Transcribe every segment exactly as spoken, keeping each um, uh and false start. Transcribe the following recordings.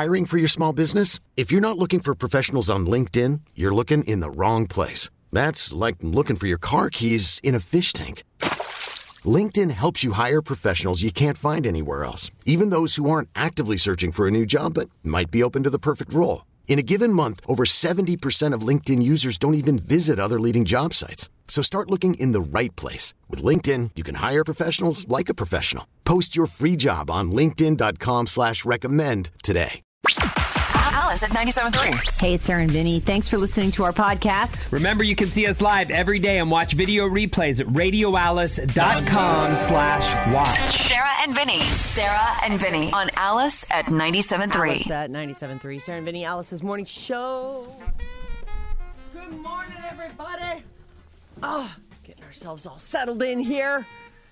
Hiring for your small business? If you're not looking for professionals on LinkedIn, you're looking in the wrong place. That's like looking for your car keys in a fish tank. LinkedIn helps you hire professionals you can't find anywhere else, even those who aren't actively searching for a new job but might be open to the perfect role. In a given month, over seventy percent of LinkedIn users don't even visit other leading job sites. So start looking in the right place. With LinkedIn, you can hire professionals like a professional. Post your free job on linkedin.com slash recommend today. Alice at ninety-seven point three. Hey, it's Sarah and Vinny. Thanks for listening to our podcast. Remember, you can see us live every day and watch video replays at radioalice.com slash watch. Sarah and Vinny. Sarah and Vinny on Alice at ninety-seven point three. Alice at ninety-seven point three. Sarah and Vinny, Alice's morning show. Good morning, everybody. Oh, getting ourselves all settled in here.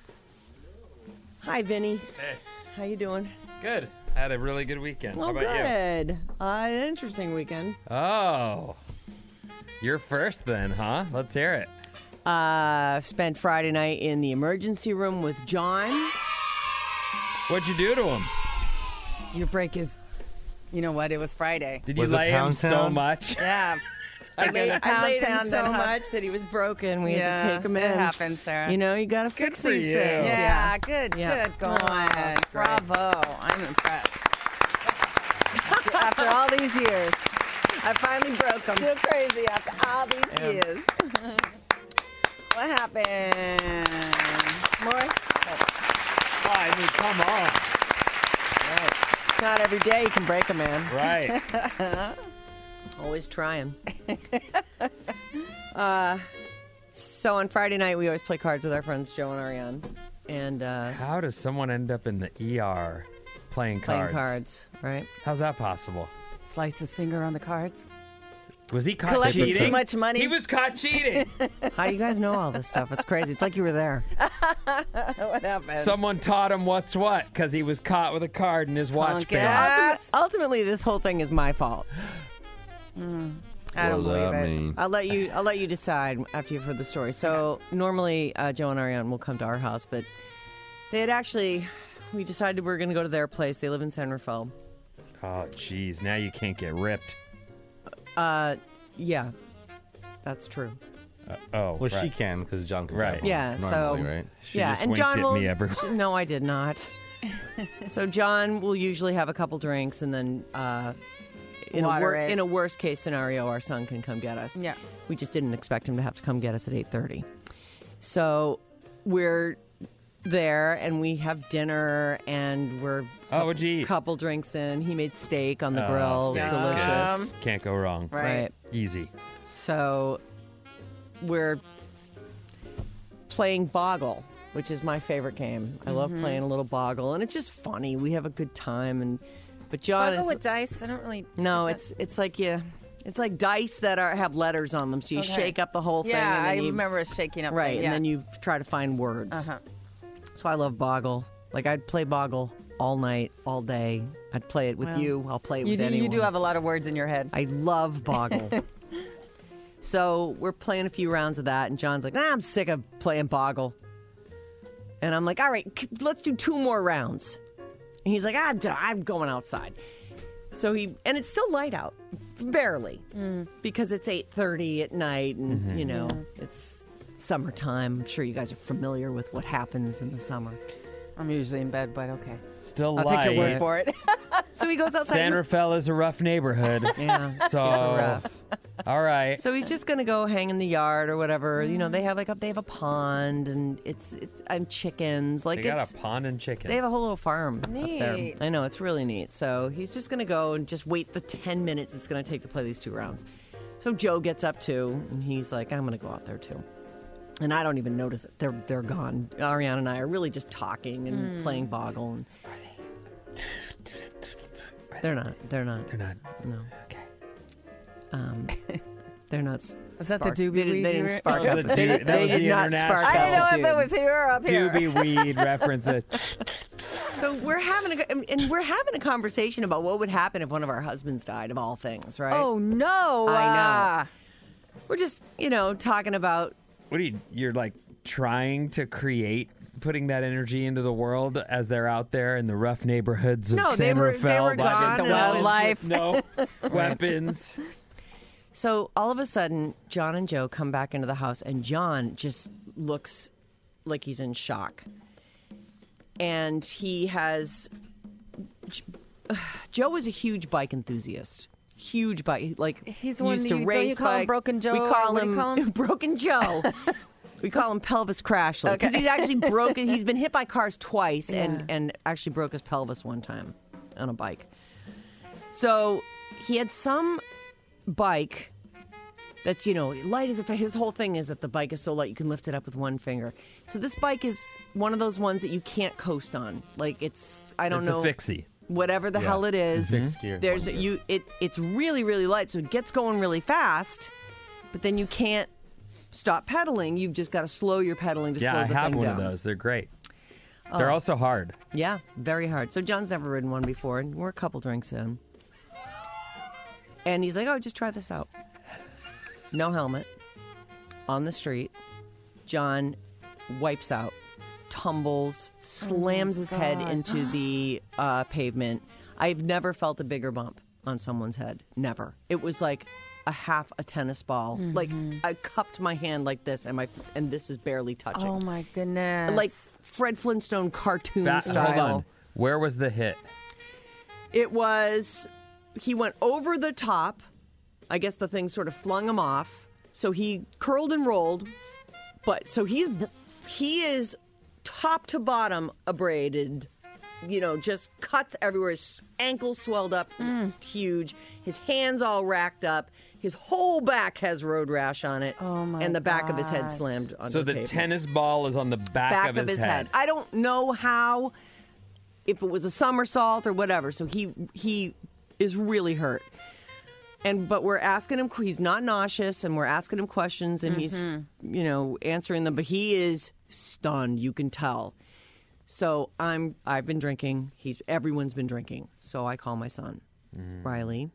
Hi, Vinny. Hey. How you doing? Good. I had a really good weekend. Oh, How about good. Uh, an interesting weekend. you? Oh. You're first then, huh? Let's hear it. Uh, spent Friday night in the emergency room with John. What'd you do to him? Your break is, you know what? It was Friday. Did you Was it lay him Pound so Town? much? Yeah. I laid, I laid him Pound so Town and much that he was broken. We yeah, had to take him in. It happens, Sarah. You know, you got to fix for these you. things. yeah, good, Yeah. good. Go Oh, on. that's great. Bravo. I'm impressed. after, after all these years. I finally broke him. Still crazy after all these Yeah. years. What happened? More? Oh, I mean, come on. It's not every day you can break a man. Right. Always trying. uh, so on Friday night, we always play cards with our friends Joe and Ariane. And uh, How does someone end up in the E R playing playing cards? cards, right? How's that possible? Slice his finger on the cards. Was he caught Collected cheating? too much money. He was caught cheating. How do you guys know all this stuff? It's crazy. It's like you were there. What happened? Someone taught him what's what because he was caught with a card in his watch Punk band. ass. Ultimate, ultimately, this whole thing is my fault. I don't What does believe that it. mean? I'll let you. I'll let you decide after you've heard the story. So normally, uh, Joe and Ariane will come to our house, but they had actually. We decided we were going to go to their place. They live in San Rafael. Oh, jeez. Now you can't get ripped. Uh, yeah, that's true. Uh, oh, Well, right. she can because John can. Right. go Yeah, normally, so- right? She yeah, just and winked John at will. me everywhere. No, I did not. So John will usually have a couple drinks, and then uh, in a Water wor- it. in a worst case scenario, our son can come get us. Yeah. We just didn't expect him to have to come get us at eight thirty. So we're there, and we have dinner, and we're Oh, what'd you eat? couple drinks in. He made steak on the Oh, grill. It was steak's delicious. good. Can't go wrong. Right. Easy. So we're playing Boggle, which is my favorite game. I love Mm-hmm. playing a little Boggle, and it's just funny. We have a good time, and but John I'll go is with dice. I don't really. no. It's it's like you. It's like dice that are have letters on them. So you Okay. shake up the whole thing. Yeah, and then I you, remember shaking up. right, thing, and yeah. then you try to find words. Uh-huh. So I love Boggle. Like I'd play Boggle all night, all day. I'd play it with Well, you. I'll play it You with do. anyone. You do have a lot of words in your head. I love Boggle. So we're playing a few rounds of that, and John's like, nah, I'm sick of playing Boggle. And I'm like, all right, c- let's do two more rounds. And he's like, I'm, d- I'm going outside. So he, and it's still light out, barely, because it's eight thirty at night, and, you know, it's summertime. I'm sure you guys are familiar with what happens in the summer. I'm usually in bed, but okay. Still I'll light. take your word for it. So he goes outside. San and- Rafael is a rough neighborhood. yeah, So, super rough. all right. So he's just gonna go hang in the yard or whatever. You know, they have like a they have a pond and it's it's and chickens. Like They got it's a pond and chickens. they have a whole little farm up there. Neat. I know, it's really neat. So he's just gonna go and just wait the ten minutes it's gonna take to play these two rounds. So Joe gets up too, and he's like, I'm gonna go out there too. And I don't even notice it. They're they're gone. Ariane and I are really just talking and playing Boggle. And they're not. They're not. They're not. No. Okay. Um, they're not. Is that the spark- doobie They, didn't- weed they you didn't were- spark That up. was the They, doo- that they was did the not international- spark I up. didn't know if dude. it was here or up here. Doobie weed reference. It. So we're having a and we're having a conversation about what would happen if one of our husbands died, of all things, right? Oh no! I know. Ah. We're just, you know, talking about What are you? You're like trying to create putting that energy into the world as they're out there in the rough neighborhoods of No, San they were- they Rafael? were by gone. The themselves? wildlife. No weapons. So all of a sudden, John and Joe come back into the house, and John just looks like he's in shock. And he has... Joe is a huge bike enthusiast. Huge bike. Like, He's the he one used that to you- don't race you call him bikes. Broken Joe, We or call what do him, you call him? Broken Joe. We call him Pelvis Crashly. Because he's actually broken. He's been hit by cars twice and, Yeah. and actually broke his pelvis one time on a bike. So he had some bike that's, you know, light as a... His whole thing is that the bike is so light you can lift it up with one finger. So this bike is one of those ones that you can't coast on. Like, it's... I don't It's know... a fixie. Whatever the Yeah. hell it is. Fixed gear. There's One gear. you it it's really, really light, so it gets going really fast, but then you can't stop pedaling. You've just got to slow your pedaling to Yeah, slow I the have thing one down. of those. They're great. They're also hard. Yeah, very hard. So John's never ridden one before, and we're a couple drinks in. And he's like, oh, just try this out. No helmet. On the street. John wipes out, tumbles, slams his head into the uh, pavement. I've never felt a bigger bump on someone's head. Never. It was like a half a tennis ball. Like, I cupped my hand like this, and my and this is barely touching. Oh my goodness! Like Fred Flintstone cartoon Ba- style. hold on. Where was the hit? It was, he went over the top. I guess the thing sort of flung him off. So he curled and rolled. But so he's, he is top to bottom abraded, you know, just cuts everywhere. His ankles swelled up huge. His hands all racked up. His whole back has road rash on it. Oh, my And the back of his head gosh. slammed onto So the the pavement. tennis ball is on the back, back of his, head. I don't know how, if it was a somersault or whatever. So he he is really hurt. And but we're asking him. He's not nauseous, and we're asking him questions, and he's you know answering them. But he is stunned. You can tell. So I'm. I've been drinking. He's. Everyone's been drinking. So I call my son, Riley.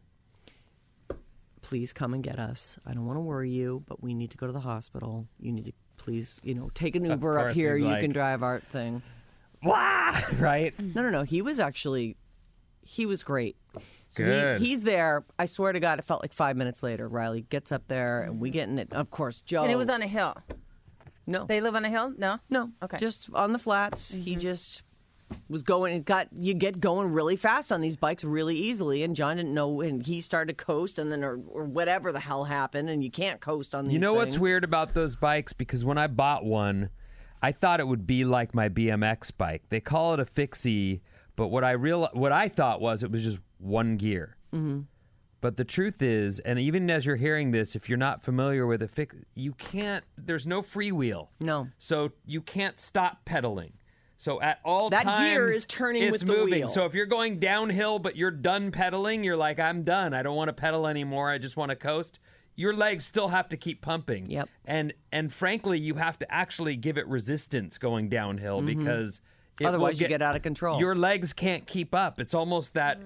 Please come and get us. I don't want to worry you, but we need to go to the hospital. You need to please, you know, take an Uber up course, here. he's You like- can drive our thing. Wah! Right? No, no, no. He was actually, he was great. So Good. He, he's there. I swear to God, it felt like five minutes later. Riley gets up there, and we get in it. Of course, Joe. and it was on a hill. no, They live on a hill? No. no, Okay. just on the flats. He just was going. It got you get going really fast on these bikes really easily, and John didn't know, and he started to coast, and then or, or whatever the hell happened, and you can't coast on these. You know what's things. weird about those bikes? Because when I bought one, I thought it would be like my B M X bike. They call it a fixie, but what I real what I thought was it was just one gear. Mm-hmm. But the truth is, and even as you're hearing this, if you're not familiar with a fix, you can't. There's no freewheel. No. So you can't stop pedaling. So at all That times, gear is turning it's with the moving. wheel. So if you're going downhill but you're done pedaling, you're like, I'm done. I don't want to pedal anymore. I just want to coast. Your legs still have to keep pumping. Yep. And and frankly, you have to actually give it resistance going downhill because it will Otherwise, you get out of control. Your legs can't keep up. It's almost that.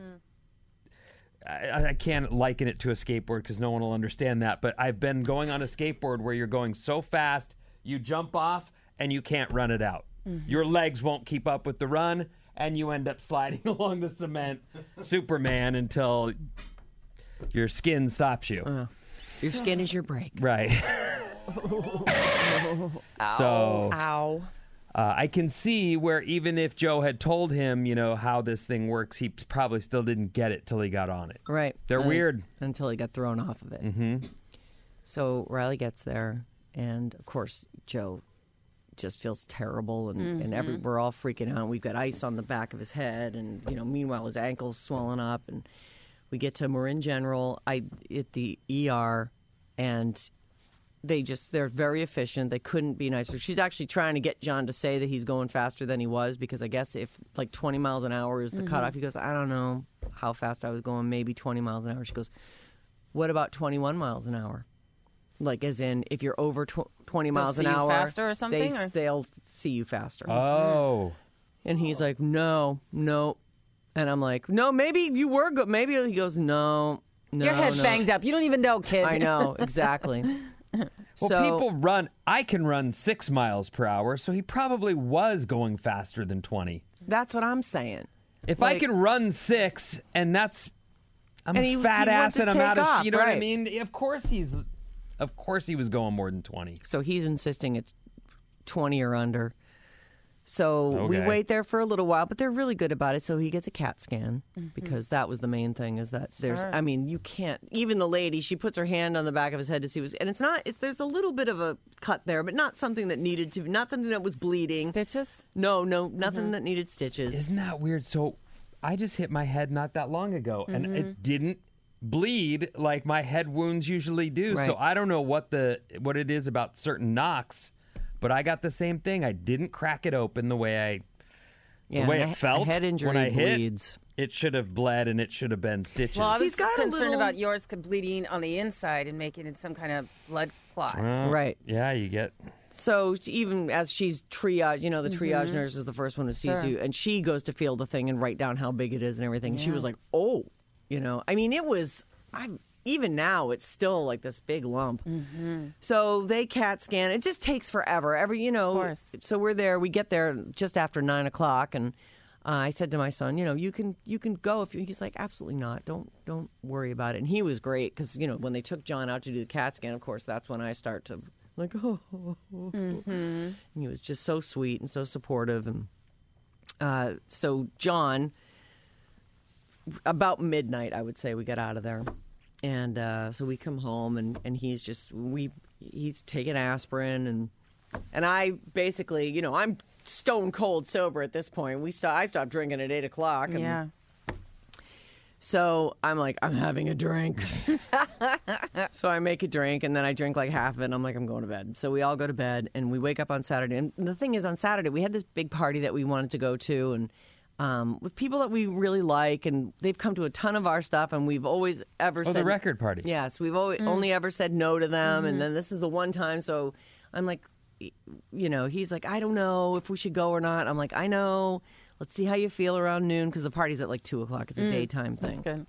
I, I can't liken it to a skateboard because no one will understand that. But I've been going on a skateboard where you're going so fast, you jump off and you can't run it out. Your legs won't keep up with the run, and you end up sliding along the cement, Superman, until your skin stops you. Your skin is your brake. Right. So Ow. uh, I can see where even if Joe had told him, you know, how this thing works, he probably still didn't get it till he got on it. Right. They're And- weird. Until he got thrown off of it. Mm-hmm. So Riley gets there, and of course, Joe just feels terrible, and, and every, we're all freaking out. We've got ice on the back of his head, and, you know, meanwhile, his ankle's swelling up. And we get to Marin General I, at the E R, and they just, they're very efficient. They couldn't be nicer. She's actually trying to get John to say that he's going faster than he was, because I guess if like twenty miles an hour is the cutoff, he goes, I don't know how fast I was going, maybe twenty miles an hour. She goes, what about twenty-one miles an hour? Like, as in, if you're over tw- twenty miles see an you hour, faster or something, They, or? they'll see you faster. Oh. And he's like, no, no. And I'm like, no, maybe you were good. Maybe he goes, no, no. Your head's no. banged up. You don't even know, kid. I know, exactly. Well, so, people run. I can run six miles per hour, so he probably was going faster than twenty. That's what I'm saying. If I Like- can run six, and that's I'm And a he- fat he went ass to and I'm take out of. off, You know what I right. mean? Of course he's. Of course he was going more than twenty. So he's insisting it's twenty or under. So we Okay. wait there for a little while, but they're really good about it. So he gets a CAT scan because that was the main thing is that there's, I mean, you can't, even the lady, she puts her hand on the back of his head to see what's, and it's not, it, there's a little bit of a cut there, but not something that needed to, not something that was bleeding. Stitches? No, no, nothing that needed stitches. Isn't that weird? So I just hit my head not that long ago, and Mm-hmm. it didn't bleed like my head wounds usually do. Right. So I don't know what the what it is about certain knocks, but I got the same thing. I didn't crack it open the way I Yeah, the way and a- it felt a head injury when I hit. bleeds. It should have bled, and it should have been stitches. Well, I was He's got a concerned little- about yours bleeding on the inside and making it some kind of blood clot. Well, Right. Yeah, you get. So even as she's triage, you know, the triage nurse is the first one who sees Sure. you, and she goes to feel the thing and write down how big it is and everything. She was like, "Oh, you know." I mean, it was. I even now it's still like this big lump. So they CAT scan. It just takes forever. Every you know. Of course. So we're there. We get there just after nine o'clock, and uh, I said to my son, you know, you can you can go if you. He's like, absolutely not. Don't don't worry about it. And he was great because you know when they took John out to do the CAT scan, of course that's when I start to like oh. And he was just so sweet and so supportive. And uh, so John, about midnight, I would say we got out of there, and uh, so we come home, and, and he's just we he's taking aspirin, and and I basically, you know, I'm stone cold sober at this point. We st- I stopped drinking at eight o'clock. And Yeah. So I'm like, I'm having a drink. So I make a drink, and then I drink like half of it, and I'm like, I'm going to bed. So we all go to bed, and we wake up on Saturday. And the thing is, on Saturday, we had this big party that we wanted to go to, and um, with people that we really like, and they've come to a ton of our stuff, and we've always ever Oh, said... the record party. Yes, we've always, only ever said no to them, and then this is the one time, so I'm like, you know, he's like, I don't know if we should go or not. I'm like, I know. Let's see how you feel around noon, because the party's at like two o'clock. It's a daytime thing. That's good.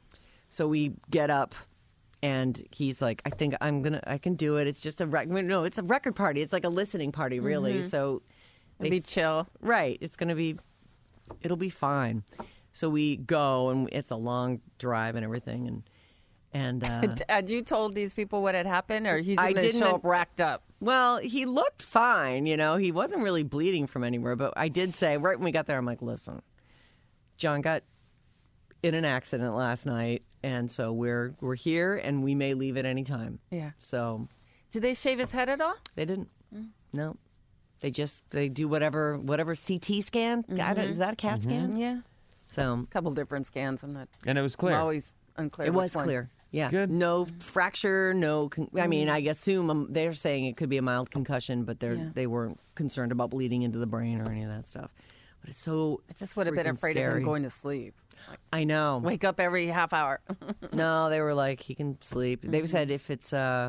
So we get up, and he's like, I think I'm going to, I can do it. It's just a, rec- no, it's a record party. It's like a listening party, really. So, It'd be chill. right. It's going to be, it'll be fine. So we go, and it's a long drive and everything. And, and, uh, Had you told these people what had happened, or he's I going to didn't- show up racked up? well, he looked fine, you know, he wasn't really bleeding from anywhere, but I did say right when we got there, I'm like, listen, John got in an accident last night, and so we're we're here, and we may leave at any time. Yeah. So Did they shave his head at all? they didn't. No, they just they do whatever whatever C T scan. I don't- Is that a CAT scan? Yeah. So A couple different scans. I'm not. And it was clear. I'm always unclear. it which was one. clear. Yeah. Good. No fracture. No. Con- I mean, I assume um, they're saying it could be a mild concussion, but they're Yeah. they weren't concerned about bleeding into the brain or any of that stuff. But it's so. I just would have been freaking afraid of scary. him going to sleep. I know. Wake up every half hour. No, they were like he can sleep. They said if it's uh,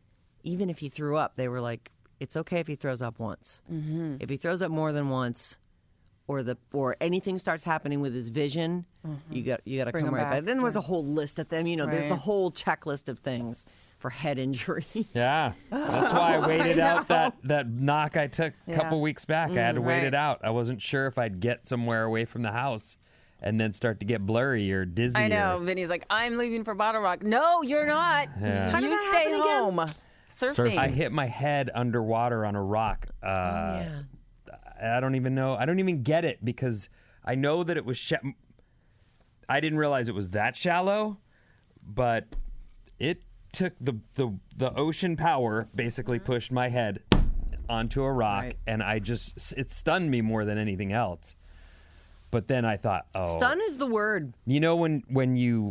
even if he threw up, they were like it's okay if he throws up once. Mm-hmm. If he throws up more than once, or the or anything starts happening with his vision, you got you got to Bring come him right back, back. Then there was a whole list of them. You know, there's the Right. whole checklist of things for head injuries. Yeah, that's why I waited out that, that knock I took a Yeah. couple weeks back. I had to wait right. it out. I wasn't sure if I'd get somewhere away from the house and then start to get blurry or dizzy. I or- know. Vinny's like, I'm leaving for Bottle Rock. No, you're not. Yeah. How did You that stay happen again? home. Surfing. I hit my head underwater on a rock. Uh, yeah. I don't even know. I don't even get it because I know that it was. Sh- I didn't realize it was that shallow, but it took the the the ocean power basically pushed my head onto a rock, Right. and I just it stunned me more than anything else. But then I thought, oh, Stun is the word. you know when when you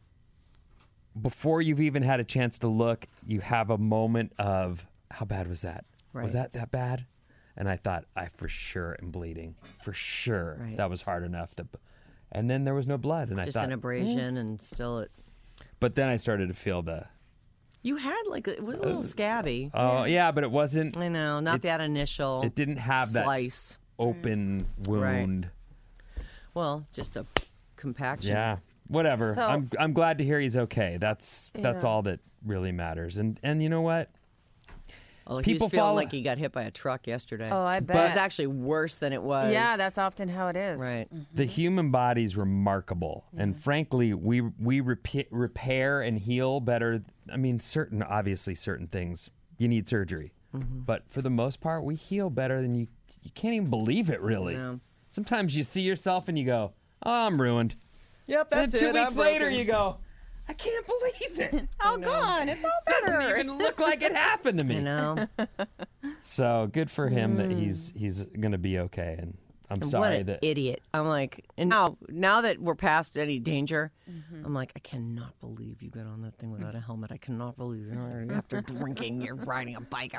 before you've even had a chance to look, you have a moment of how bad was that? Right. Was that that bad? And I thought, I for sure am bleeding. For sure. Right. That was hard enough to and then there was no blood and Just I thought an abrasion, and still it. but then I started to feel the You had like it was a little scabby. oh yeah, but it wasn't I know, not it- that initial. it didn't have that slice. open wound. Well, just a compaction. Yeah. Whatever. So- I'm I'm glad to hear he's okay. That's that's Yeah. all that really matters. And and you know what? Well, he People was feeling fall- like he got hit by a truck yesterday. Oh, I It was bet. actually worse than it was. Yeah, that's often how it is. right. The human body's remarkable, and frankly, we we repa- repair and heal better. I mean, certain obviously certain things you need surgery, but for the most part, we heal better than you. You can't even believe it, really. No. Sometimes you see yourself and you go, "Oh, I'm ruined." Yep, And that's then two it. weeks I'm later, broken. you go, "I can't believe it." Oh, gone. It's all Doesn't better. even look like it happened to me. You know, So good for him that he's he's gonna be okay, and I'm what sorry an that idiot. I'm like, and now, now that we're past any danger, I'm like, I cannot believe you got on that thing without a helmet. I cannot believe you after drinking, you're riding a bike.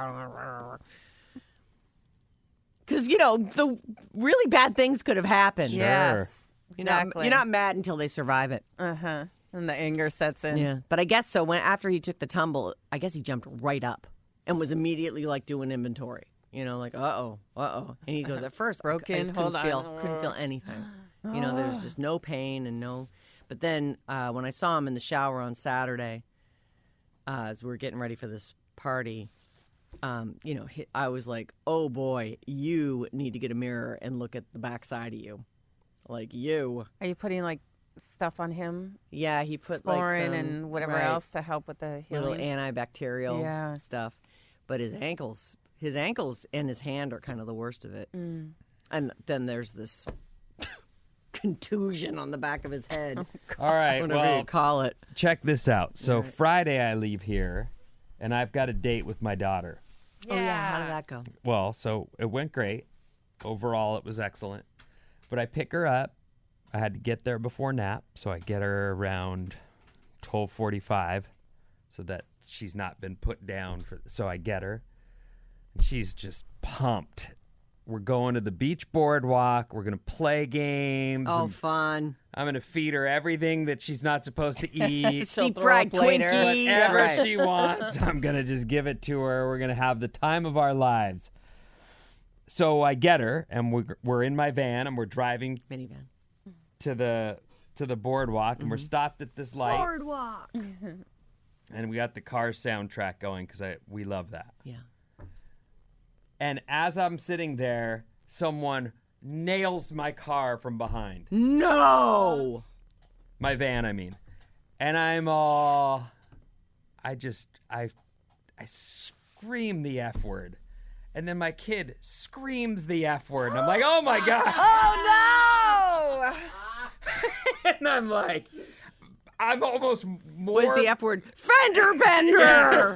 Because you know the really bad things could have happened. Yes. You're not, Exactly. you're not mad until they survive it. Uh huh. And the anger sets in. Yeah, but I guess so. When after he took the tumble, I guess he jumped right up and was immediately like doing inventory. You know, like uh oh, uh oh. And he goes at first, I- I, Broken, just couldn't hold on. feel, couldn't feel anything. You know, there's just no pain and no. But then uh, when I saw him in the shower on Saturday, uh, as we were getting ready for this party, um, you know, he, I was like, oh boy, you need to get a mirror and look at the backside of you, like you. Are you putting like stuff on him? Yeah, he put like Sporin some, and whatever right. else to help with the little healing? antibacterial Yeah. stuff. But his ankles, his ankles and his hand are kind of the worst of it. Mm. And then there's this contusion on the back of his head, all right. whatever Well, you call it. check this out. So Friday I leave here, and I've got a date with my daughter. Oh yeah, how did that go? Well, so it went great. Overall, it was excellent. But I pick her up. I had to get there before nap, so I get her around twelve forty-five, so that she's not been put down for. So I get her, and she's just pumped. We're going to the beach boardwalk. We're gonna play games. Oh, and fun! I'm gonna feed her everything that she's not supposed to eat. She'll Deep throw fried up later. Twinkies. Whatever Right. she wants, I'm going to just give it to her. We're going to have the time of our lives. So I get her, and we're, we're in my van, and we're driving Minivan. to the to the boardwalk, and we're stopped at this light, Boardwalk. and we got the Cars soundtrack going because I we love that. Yeah. And as I'm sitting there, someone nails my car from behind. No. My van, I mean. And I'm all, I just, I, I scream the F word. And then my kid screams the F word. And I'm like, oh my God. Oh no! And I'm like, I'm almost more. Was the F word fender bender?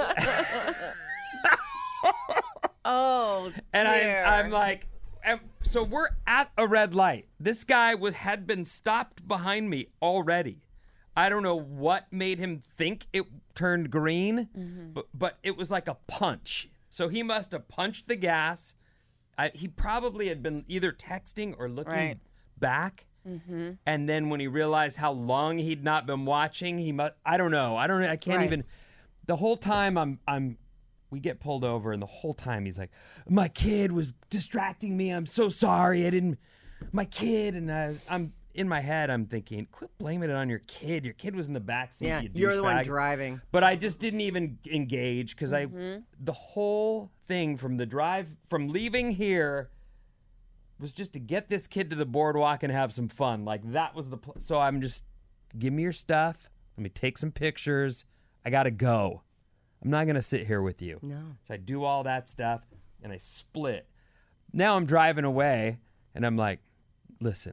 Oh, And dear. I'm, I'm like, and so we're at a red light. This guy was, had been stopped behind me already. I don't know what made him think it turned green, but but it was like a punch. So he must have punched the gas. I, he probably had been either texting or looking Right. back. And then when he realized how long he'd not been watching, he must. I don't know. I don't. I can't Right. even. The whole time I'm I'm. We get pulled over, and the whole time he's like, "My kid was distracting me. I'm so sorry. I didn't. My kid." And I, I'm in my head. I'm thinking, "Quit blaming it on your kid. Your kid was in the back seat. Yeah, you you're the one douchebag." driving. But I just didn't even engage because I, the whole thing from the drive, from leaving here, was just to get this kid to the boardwalk and have some fun. Like that was the. Pl- so I'm just, give me your stuff. Let me take some pictures. I gotta go. I'm not gonna sit here with you. No. So I do all that stuff and I split. Now I'm driving away and I'm like, listen.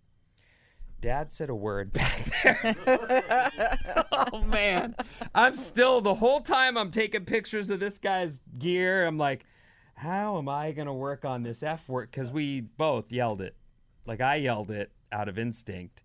Dad said a word back there. Oh man. I'm still the whole time I'm taking pictures of this guy's gear. I'm like, how am I gonna work on this F word? Because we both yelled it. Like I yelled it out of instinct.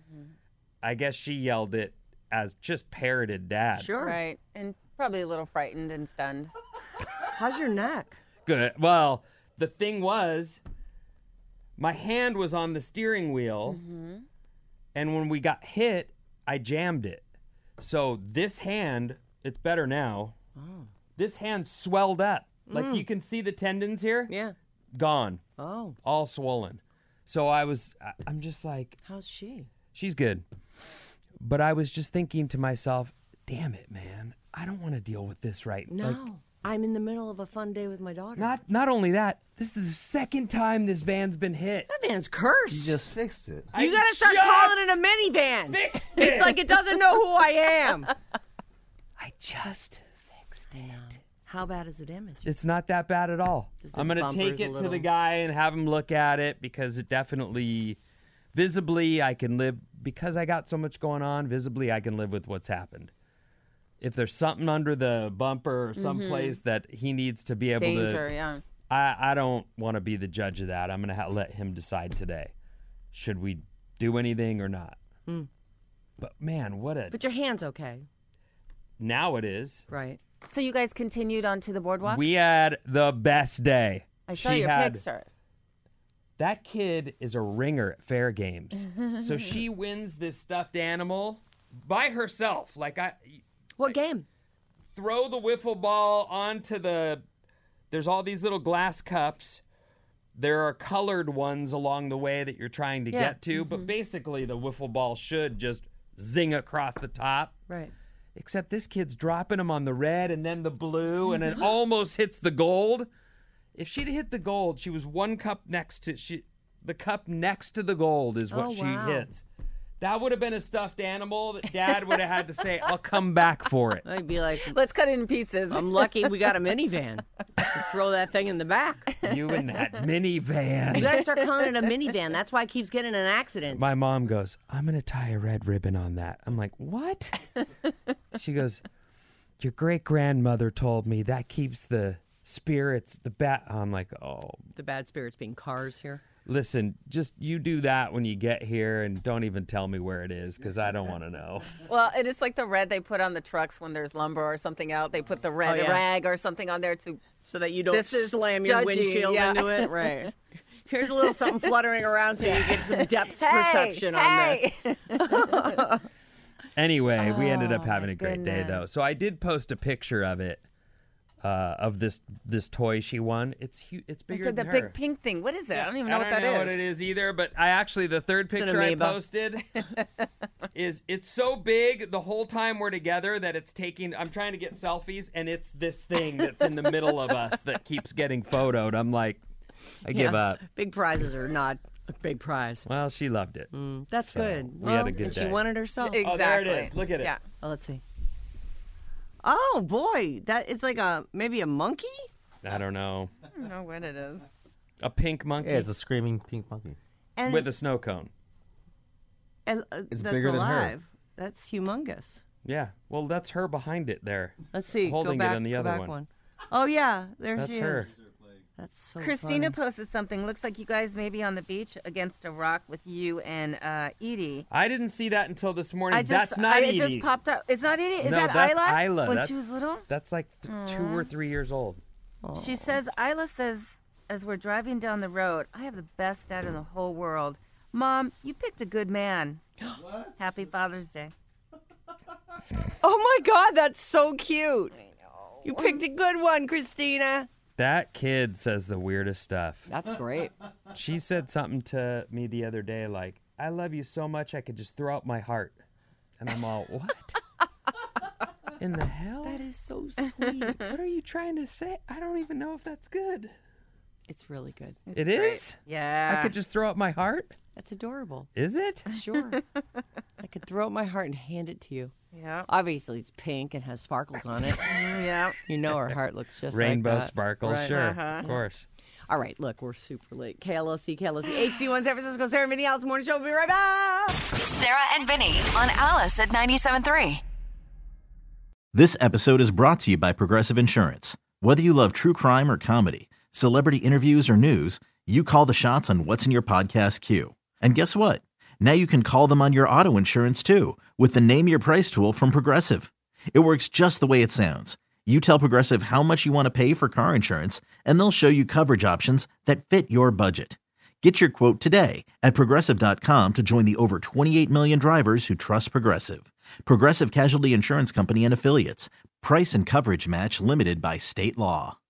I guess she yelled it as just parroted dad. Sure. Right, and probably a little frightened and stunned. How's your neck? Good. Well, the thing was, my hand was on the steering wheel, and when we got hit, I jammed it. So this hand, it's better now. This hand swelled up. Like you can see the tendons here, Yeah. gone, Oh, all swollen. So I was, I- I'm just like, how's she? she's good. But I was just thinking to myself, damn it, man. I don't want to deal with this right No. Like, I'm in the middle of a fun day with my daughter. Not not only that, this is the second time this van's been hit. That van's cursed. You just fixed it. You I gotta start just calling it a minivan. fixed It's it. like it doesn't know who I am. I just fixed it. How bad is the damage? It's not that bad at all. Just the I'm going to bumper's take a it to little- the guy and have him look at it because it definitely, visibly, I can live, because I got so much going on, visibly, I can live with what's happened. If there's something under the bumper or someplace that he needs to be able Danger, to, yeah. I, I don't want to be the judge of that. I'm going to ha- let him decide today. Should we do anything or not? Mm. But man, what a, But your hand's okay. now it is. Right. So you guys continued onto the boardwalk? We had the best day. I saw She your had- picture. That kid is a ringer at fair games. So she wins this stuffed animal by herself. Like I What game? throw the wiffle ball onto the there's all these little glass cups. There are colored ones along the way that you're trying to Yeah. get to, but basically the wiffle ball should just zing across the top. Right. Except this kid's dropping them on the red and then the blue, and it almost hits the gold. If she'd hit the gold, she was one cup next to she. The cup next to the gold is what Oh, she wow. hits. That would have been a stuffed animal that Dad would have had to say, "I'll come back for it." I'd be like, Let's cut it in pieces. I'm lucky we got a minivan. Throw that thing in the back. You and that minivan. You gotta start calling it a minivan. That's why it keeps getting in accidents. My mom goes, "I'm gonna tie a red ribbon on that." I'm like, "What?" She goes, "Your great grandmother told me that keeps the spirits, the bat." I'm like, "Oh, the bad spirits being cars here. listen, just you do that when you get here, and don't even tell me where it is because I don't want to know." Well, it is like the red they put on the trucks when there's lumber or something out. They put the red Oh, yeah. rag or something on there to. So that you don't This is slam your judgy, windshield yeah. into it. Right. Here's a little something fluttering around so you get some depth Hey, perception on this. hey. Anyway, we ended up Oh, having my a great day though. goodness. So I did post a picture of it, uh, of this this toy she won. It's huge. It's I bigger said the than big her. pink thing. What is it? I don't even know I what don't that know is. what it is either, but I actually the third an picture I amoeba. posted is it's so big the whole time we're together that it's taking. I'm trying to get selfies, and it's this thing that's in the middle of us that keeps getting photoed. I'm like, I give Yeah. up. Big prizes are not a big prize. Well, she loved it. Mm, that's So, good. we had a Well, good and she day. won it herself. Exactly. Oh, there it is. Look at it. Yeah. Oh, let's see. Oh boy, that it's like a maybe a monkey. I don't know. I don't know what it is. A pink monkey Yeah, it's a screaming pink monkey. And with a snow cone. and, uh, It's that's bigger than her. alive. That's humongous. Yeah. Well, that's her behind it there. Let's see. Holding go it back, on the go other back one. Oh yeah, there That's she her. is. That's so Christina funny. posted something. Looks like you guys may be on the beach against a rock with you and uh, Edie. I didn't see that until this morning. I just, that's not I, it Edie. just popped up. It's not Edie. Is no, that that's Isla? Isla. When that's, she was little. That's like th- two or three years old. She says, Isla says, as we're driving down the road, I have the best dad in the whole world. Mom, you picked a good man. Happy Father's Day. Oh my God, that's so cute. I know. You picked a good one, Christina. That kid says the weirdest stuff. That's great. She said something to me the other day like, "I love you so much I could just throw out my heart." And I'm all, "What? In the hell? That is so sweet. What are you trying to say? I don't even know if that's good." It's really good. It is? Yeah. I could just throw out my heart? That's adorable. Is it? Sure. I could throw out my heart and hand it to you. Yeah. Obviously, it's pink and has sparkles on it. Yeah. You know her heart looks just Rainbow like that. sparkles, Right. sure. Uh-huh. Of course. All right, look, we're super late. K L O C, K L O C, H D one San Francisco, Sarah and Vinny, Alice Morning Show. We'll be right back. Sarah and Vinny on Alice at ninety-seven point three. This episode is brought to you by Progressive Insurance. Whether you love true crime or comedy, celebrity interviews or news, you call the shots on what's in your podcast queue. And guess what? Now you can call them on your auto insurance too with the Name Your Price tool from Progressive. It works just the way it sounds. You tell Progressive how much you want to pay for car insurance, and they'll show you coverage options that fit your budget. Get your quote today at Progressive dot com to join the over twenty-eight million drivers who trust Progressive. Progressive Casualty Insurance Company and Affiliates. Price and coverage match limited by state law.